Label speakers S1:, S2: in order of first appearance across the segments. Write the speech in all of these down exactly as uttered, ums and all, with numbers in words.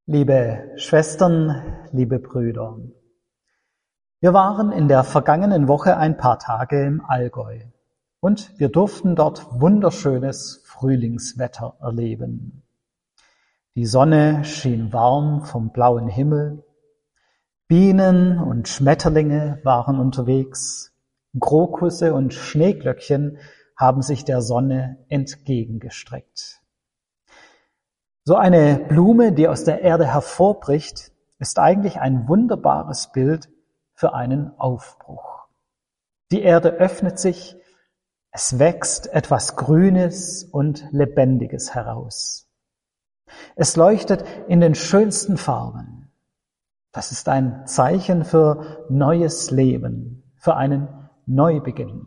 S1: Liebe Schwestern, liebe Brüder, wir waren in der vergangenen Woche ein paar Tage im Allgäu und wir durften dort wunderschönes Frühlingswetter erleben. Die Sonne schien warm vom blauen Himmel, Bienen und Schmetterlinge waren unterwegs, Krokusse und Schneeglöckchen haben sich der Sonne entgegengestreckt. So eine Blume, die aus der Erde hervorbricht, ist eigentlich ein wunderbares Bild für einen Aufbruch. Die Erde öffnet sich, es wächst etwas Grünes und Lebendiges heraus. Es leuchtet in den schönsten Farben. Das ist ein Zeichen für neues Leben, für einen Neubeginn.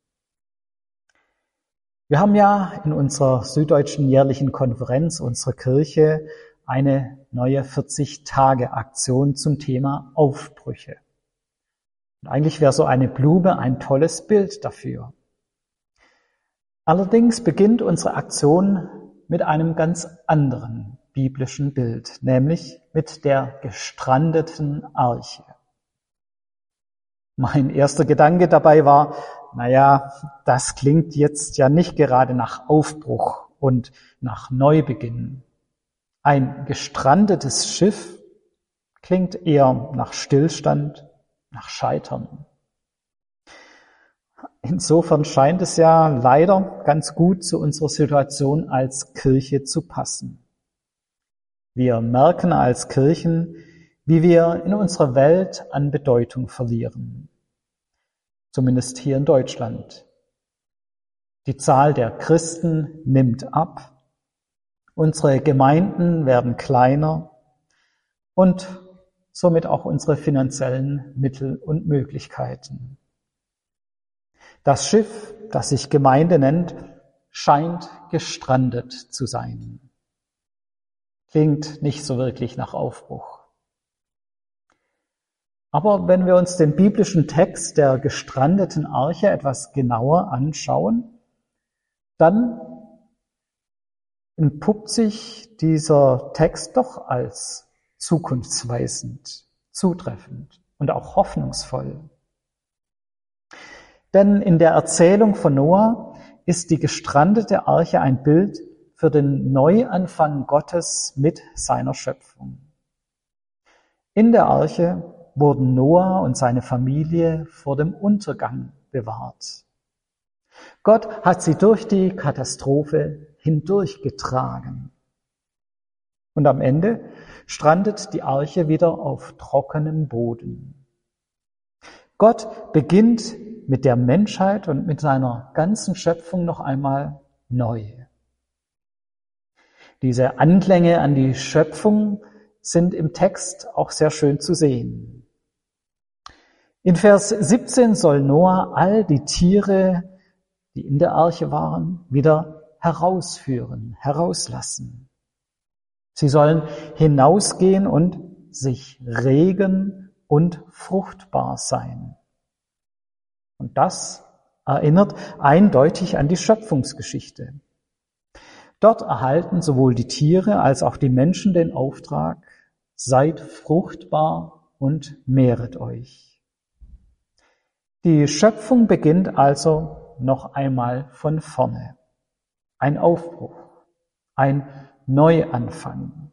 S1: Wir haben ja in unserer süddeutschen jährlichen Konferenz unserer Kirche eine neue vierzig-Tage-Aktion zum Thema Aufbrüche. Und eigentlich wäre so eine Blume ein tolles Bild dafür. Allerdings beginnt unsere Aktion mit einem ganz anderen biblischen Bild, nämlich mit der gestrandeten Arche. Mein erster Gedanke dabei war, naja, das klingt jetzt ja nicht gerade nach Aufbruch und nach Neubeginn. Ein gestrandetes Schiff klingt eher nach Stillstand, nach Scheitern. Insofern scheint es ja leider ganz gut zu unserer Situation als Kirche zu passen. Wir merken als Kirchen, wie wir in unserer Welt an Bedeutung verlieren. Zumindest hier in Deutschland. Die Zahl der Christen nimmt ab, unsere Gemeinden werden kleiner und somit auch unsere finanziellen Mittel und Möglichkeiten. Das Schiff, das sich Gemeinde nennt, scheint gestrandet zu sein. Klingt nicht so wirklich nach Aufbruch. Aber wenn wir uns den biblischen Text der gestrandeten Arche etwas genauer anschauen, dann entpuppt sich dieser Text doch als zukunftsweisend, zutreffend und auch hoffnungsvoll. Denn in der Erzählung von Noah ist die gestrandete Arche ein Bild für den Neuanfang Gottes mit seiner Schöpfung. In der Arche wurden Noah und seine Familie vor dem Untergang bewahrt. Gott hat sie durch die Katastrophe hindurchgetragen. Und am Ende strandet die Arche wieder auf trockenem Boden. Gott beginnt mit der Menschheit und mit seiner ganzen Schöpfung noch einmal neu. Diese Anklänge an die Schöpfung sind im Text auch sehr schön zu sehen. In Vers siebzehn soll Noah all die Tiere, die in der Arche waren, wieder herausführen, herauslassen. Sie sollen hinausgehen und sich regen und fruchtbar sein. Und das erinnert eindeutig an die Schöpfungsgeschichte. Dort erhalten sowohl die Tiere als auch die Menschen den Auftrag: Seid fruchtbar und mehret euch. Die Schöpfung beginnt also noch einmal von vorne. Ein Aufbruch, ein Neuanfang.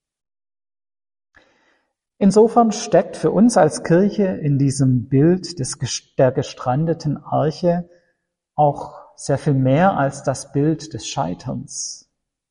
S1: Insofern steckt für uns als Kirche in diesem Bild des, der gestrandeten Arche auch sehr viel mehr als das Bild des Scheiterns.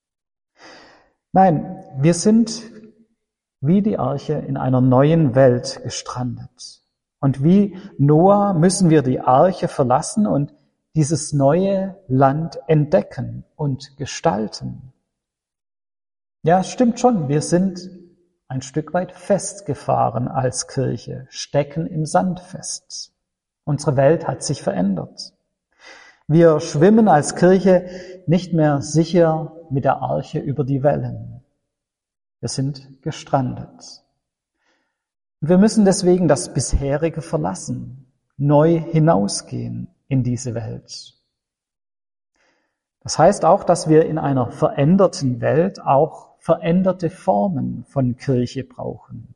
S1: Nein, wir sind wie die Arche in einer neuen Welt gestrandet. Und wie Noah müssen wir die Arche verlassen und dieses neue Land entdecken und gestalten. Ja, stimmt schon, wir sind ein Stück weit festgefahren als Kirche, stecken im Sand fest. Unsere Welt hat sich verändert. Wir schwimmen als Kirche nicht mehr sicher mit der Arche über die Wellen. Wir sind gestrandet. Wir müssen deswegen das bisherige verlassen, neu hinausgehen in diese Welt. Das heißt auch, dass wir in einer veränderten Welt auch veränderte Formen von Kirche brauchen.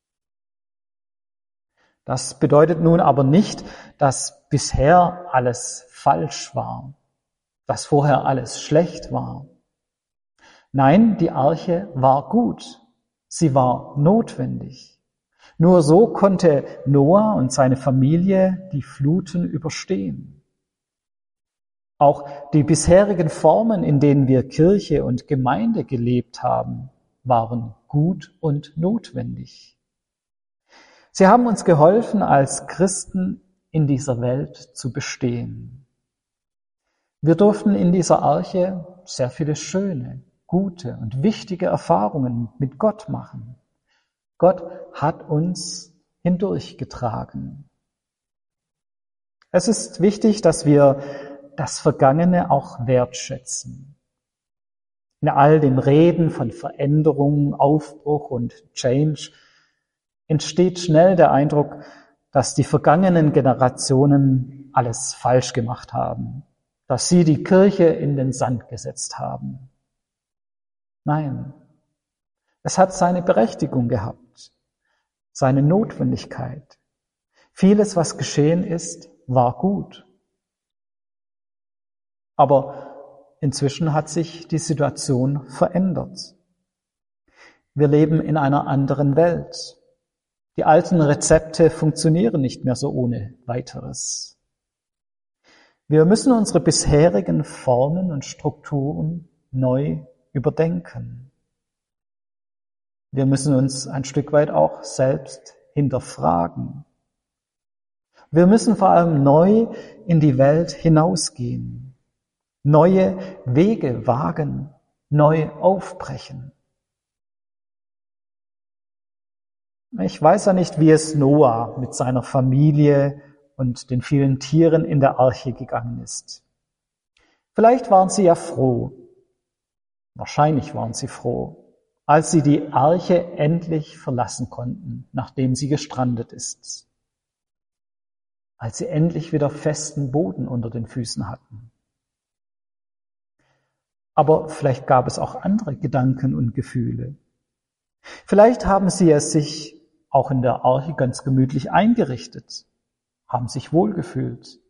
S1: Das bedeutet nun aber nicht, dass bisher alles falsch war, dass vorher alles schlecht war. Nein, die Arche war gut. Sie war notwendig. Nur so konnte Noah und seine Familie die Fluten überstehen. Auch die bisherigen Formen, in denen wir Kirche und Gemeinde gelebt haben, waren gut und notwendig. Sie haben uns geholfen, als Christen in dieser Welt zu bestehen. Wir durften in dieser Arche sehr viele schöne, gute und wichtige Erfahrungen mit Gott machen. Gott hat uns hindurchgetragen. Es ist wichtig, dass wir das Vergangene auch wertschätzen. In all dem Reden von Veränderung, Aufbruch und Change entsteht schnell der Eindruck, dass die vergangenen Generationen alles falsch gemacht haben, dass sie die Kirche in den Sand gesetzt haben. Nein, es hat seine Berechtigung gehabt, seine Notwendigkeit. Vieles, was geschehen ist, war gut. Aber inzwischen hat sich die Situation verändert. Wir leben in einer anderen Welt. Die alten Rezepte funktionieren nicht mehr so ohne weiteres. Wir müssen unsere bisherigen Formen und Strukturen neu überdenken. Wir müssen uns ein Stück weit auch selbst hinterfragen. Wir müssen vor allem neu in die Welt hinausgehen, neue Wege wagen, neu aufbrechen. Ich weiß ja nicht, wie es Noah mit seiner Familie und den vielen Tieren in der Arche gegangen ist. Vielleicht waren sie ja froh, wahrscheinlich waren sie froh, als sie die Arche endlich verlassen konnten, nachdem sie gestrandet ist, als sie endlich wieder festen Boden unter den Füßen hatten. Aber vielleicht gab es auch andere Gedanken und Gefühle. Vielleicht haben sie es sich auch in der Arche ganz gemütlich eingerichtet, haben sich wohlgefühlt.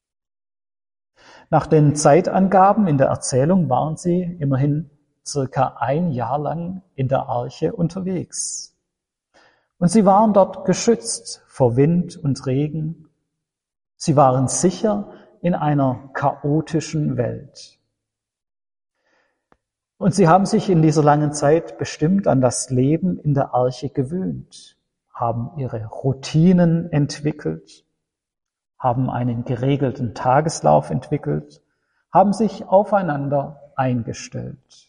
S1: Nach den Zeitangaben in der Erzählung waren sie immerhin circa ein Jahr lang in der Arche unterwegs. Und sie waren dort geschützt vor Wind und Regen. Sie waren sicher in einer chaotischen Welt. Und sie haben sich in dieser langen Zeit bestimmt an das Leben in der Arche gewöhnt, haben ihre Routinen entwickelt, haben einen geregelten Tageslauf entwickelt, haben sich aufeinander eingestellt.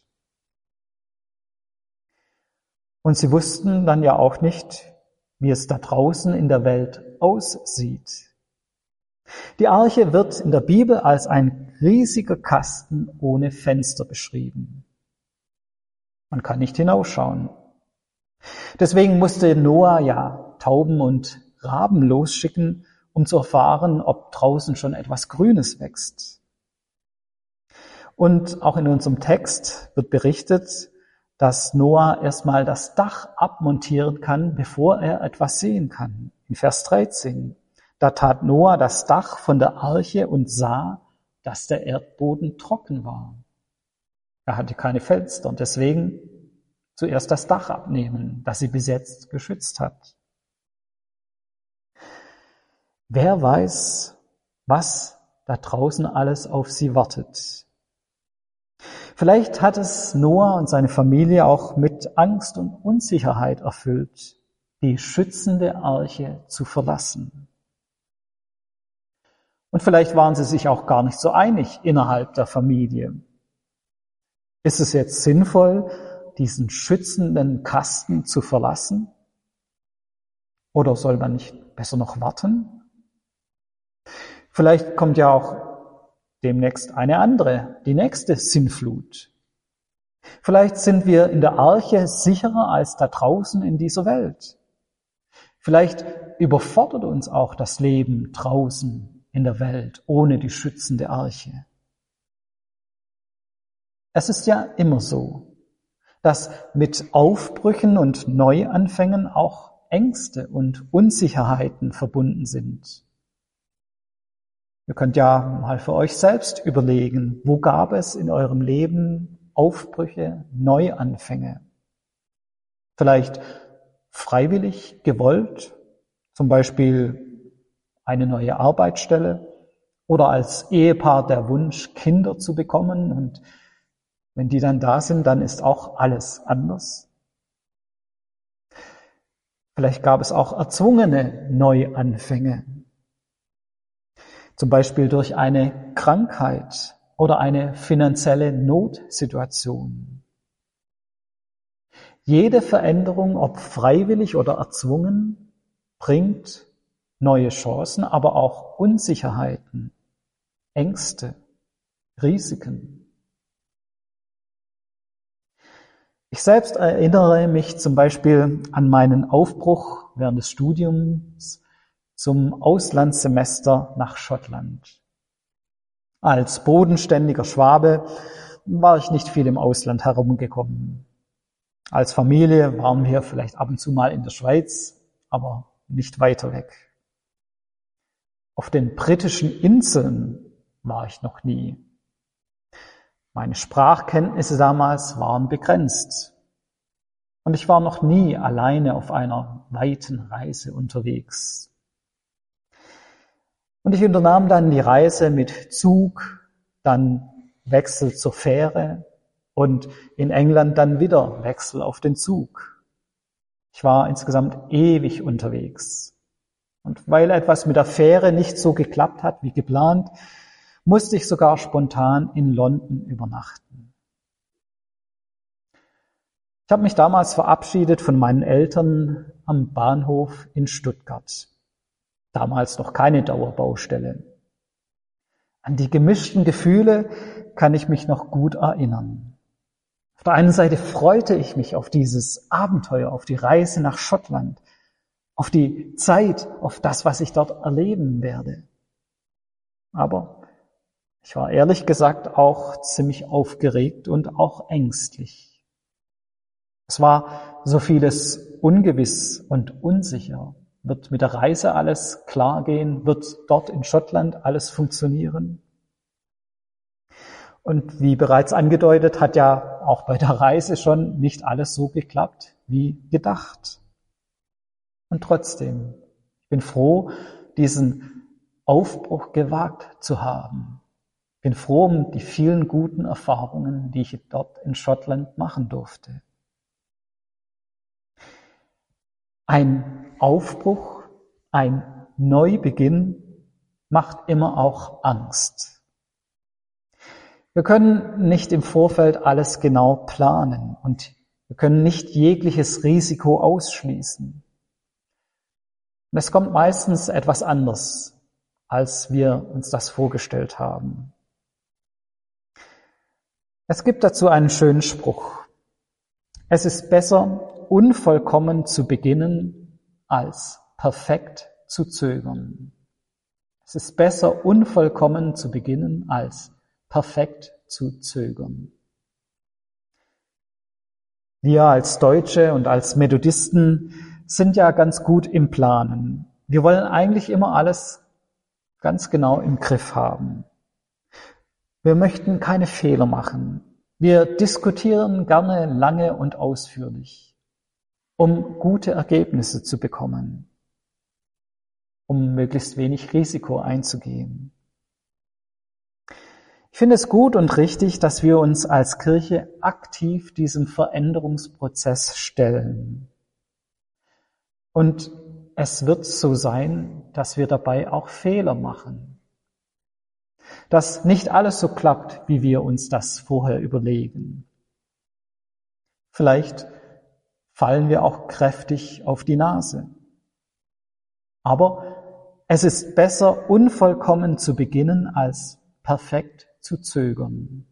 S1: Und sie wussten dann ja auch nicht, wie es da draußen in der Welt aussieht. Die Arche wird in der Bibel als ein riesiger Kasten ohne Fenster beschrieben. Man kann nicht hinausschauen. Deswegen musste Noah ja Tauben und Raben losschicken, um zu erfahren, ob draußen schon etwas Grünes wächst. Und auch in unserem Text wird berichtet, dass Noah erstmal das Dach abmontieren kann, bevor er etwas sehen kann. In Vers dreizehn. Da tat Noah das Dach von der Arche und sah, dass der Erdboden trocken war. Er hatte keine Fenster und deswegen zuerst das Dach abnehmen, das sie bis jetzt geschützt hat. Wer weiß, was da draußen alles auf sie wartet. Vielleicht hat es Noah und seine Familie auch mit Angst und Unsicherheit erfüllt, die schützende Arche zu verlassen. Und vielleicht waren sie sich auch gar nicht so einig innerhalb der Familie. Ist es jetzt sinnvoll, diesen schützenden Kasten zu verlassen? Oder soll man nicht besser noch warten? Vielleicht kommt ja auch demnächst eine andere, die nächste Sintflut. Vielleicht sind wir in der Arche sicherer als da draußen in dieser Welt. Vielleicht überfordert uns auch das Leben draußen in der Welt ohne die schützende Arche. Es ist ja immer so. dass mit Aufbrüchen und Neuanfängen auch Ängste und Unsicherheiten verbunden sind. Ihr könnt ja mal für euch selbst überlegen, wo gab es in eurem Leben Aufbrüche, Neuanfänge? Vielleicht freiwillig gewollt, zum Beispiel eine neue Arbeitsstelle oder als Ehepaar der Wunsch, Kinder zu bekommen, und wenn die dann da sind, dann ist auch alles anders. Vielleicht gab es auch erzwungene Neuanfänge, zum Beispiel durch eine Krankheit oder eine finanzielle Notsituation. Jede Veränderung, ob freiwillig oder erzwungen, bringt neue Chancen, aber auch Unsicherheiten, Ängste, Risiken. Ich selbst erinnere mich zum Beispiel an meinen Aufbruch während des Studiums zum Auslandssemester nach Schottland. Als bodenständiger Schwabe war ich nicht viel im Ausland herumgekommen. Als Familie waren wir vielleicht ab und zu mal in der Schweiz, aber nicht weiter weg. Auf den britischen Inseln war ich noch nie. Meine Sprachkenntnisse damals waren begrenzt. Und ich war noch nie alleine auf einer weiten Reise unterwegs. Und ich unternahm dann die Reise mit Zug, dann Wechsel zur Fähre und in England dann wieder Wechsel auf den Zug. Ich war insgesamt ewig unterwegs. Und weil etwas mit der Fähre nicht so geklappt hat wie geplant, musste ich sogar spontan in London übernachten. Ich habe mich damals verabschiedet von meinen Eltern am Bahnhof in Stuttgart. Damals noch keine Dauerbaustelle. An die gemischten Gefühle kann ich mich noch gut erinnern. Auf der einen Seite freute ich mich auf dieses Abenteuer, auf die Reise nach Schottland, auf die Zeit, auf das, was ich dort erleben werde. Aber ich war ehrlich gesagt auch ziemlich aufgeregt und auch ängstlich. Es war so vieles ungewiss und unsicher. Wird mit der Reise alles klar gehen? Wird dort in Schottland alles funktionieren? Und wie bereits angedeutet, hat ja auch bei der Reise schon nicht alles so geklappt wie gedacht. Und trotzdem, ich bin froh, diesen Aufbruch gewagt zu haben. Ich bin froh um die vielen guten Erfahrungen, die ich dort in Schottland machen durfte. Ein Aufbruch, ein Neubeginn macht immer auch Angst. Wir können nicht im Vorfeld alles genau planen und wir können nicht jegliches Risiko ausschließen. Und es kommt meistens etwas anders, als wir uns das vorgestellt haben. Es gibt dazu einen schönen Spruch. Es ist besser, unvollkommen zu beginnen, als perfekt zu zögern. Es ist besser, unvollkommen zu beginnen, als perfekt zu zögern. Wir als Deutsche und als Methodisten sind ja ganz gut im Planen. Wir wollen eigentlich immer alles ganz genau im Griff haben. Wir möchten keine Fehler machen. Wir diskutieren gerne lange und ausführlich, um gute Ergebnisse zu bekommen, um möglichst wenig Risiko einzugehen. Ich finde es gut und richtig, dass wir uns als Kirche aktiv diesem Veränderungsprozess stellen. Und es wird so sein, dass wir dabei auch Fehler machen. Dass nicht alles so klappt, wie wir uns das vorher überlegen. Vielleicht fallen wir auch kräftig auf die Nase. Aber es ist besser, unvollkommen zu beginnen, als perfekt zu zögern.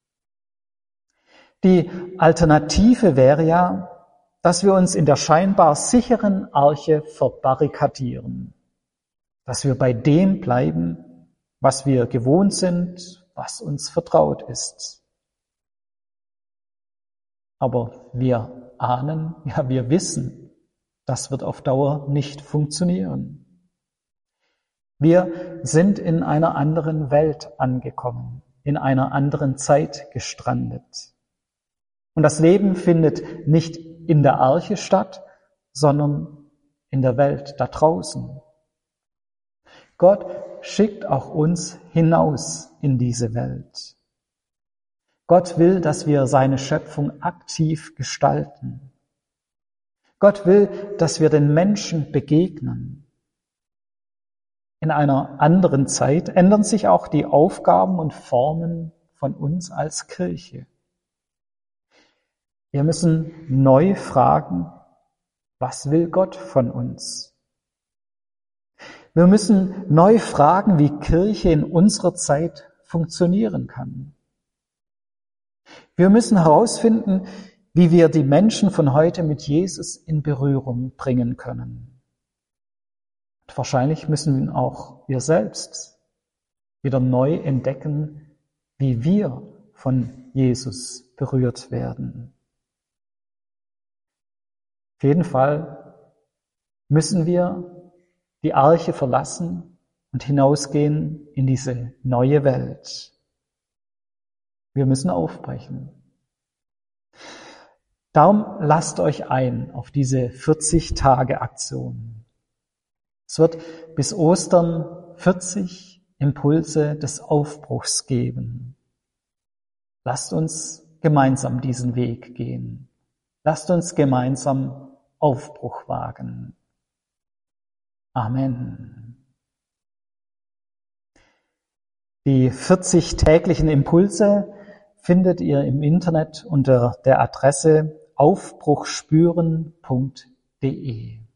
S1: Die Alternative wäre ja, dass wir uns in der scheinbar sicheren Arche verbarrikadieren, dass wir bei dem bleiben, was wir gewohnt sind, was uns vertraut ist. Aber wir ahnen, ja, wir wissen, das wird auf Dauer nicht funktionieren. Wir sind in einer anderen Welt angekommen, in einer anderen Zeit gestrandet. Und das Leben findet nicht in der Arche statt, sondern in der Welt da draußen. Gott schickt auch uns hinaus in diese Welt. Gott will, dass wir seine Schöpfung aktiv gestalten. Gott will, dass wir den Menschen begegnen. In einer anderen Zeit ändern sich auch die Aufgaben und Formen von uns als Kirche. Wir müssen neu fragen, was will Gott von uns? Wir müssen neu fragen, wie Kirche in unserer Zeit funktionieren kann. Wir müssen herausfinden, wie wir die Menschen von heute mit Jesus in Berührung bringen können. Und wahrscheinlich müssen auch wir selbst wieder neu entdecken, wie wir von Jesus berührt werden. Auf jeden Fall müssen wir die Arche verlassen und hinausgehen in diese neue Welt. Wir müssen aufbrechen. Darum lasst euch ein auf diese vierzig-Tage-Aktion. Es wird bis Ostern vierzig Impulse des Aufbruchs geben. Lasst uns gemeinsam diesen Weg gehen. Lasst uns gemeinsam Aufbruch wagen. Amen. Die vierzig täglichen Impulse findet ihr im Internet unter der Adresse aufbruchspüren punkt de.